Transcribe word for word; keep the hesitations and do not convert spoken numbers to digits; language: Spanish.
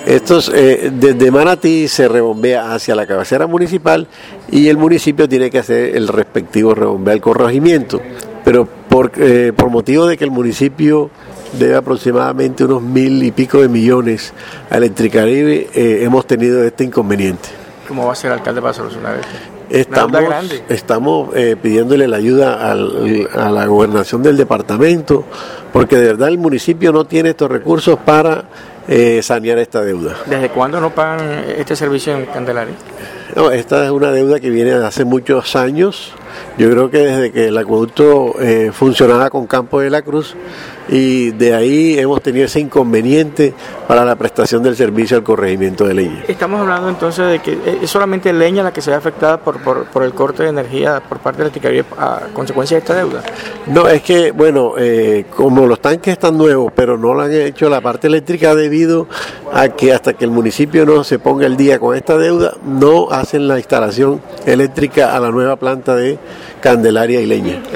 Estos, eh, desde Manatí se rebombea hacia la cabecera municipal y el municipio tiene que hacer el respectivo rebombeo al corregimiento. Pero por, eh, por motivo de que el municipio debe aproximadamente unos mil y pico de millones a Electricaribe, eh, hemos tenido este inconveniente. ¿Cómo va a ser el alcalde para solucionar esto? Estamos, estamos eh, pidiéndole la ayuda al, a la gobernación del departamento, porque de verdad el municipio no tiene estos recursos para eh, sanear esta deuda. ¿Desde cuándo no pagan este servicio en Candelaria? No, esta es una deuda que viene de hace muchos años. Yo creo que desde que el acueducto eh, funcionaba con Campo de la Cruz, y de ahí hemos tenido ese inconveniente para la prestación del servicio al corregimiento de Leña. Estamos hablando entonces de que es solamente Leña la que se ve afectada por, por, por el corte de energía por parte de Electricaribe a consecuencia de esta deuda. No, es que, bueno, eh, como los tanques están nuevos, pero no lo han hecho la parte eléctrica debido a que hasta que el municipio no se ponga el día con esta deuda, no hacen la instalación eléctrica a la nueva planta de Candelaria y Leña.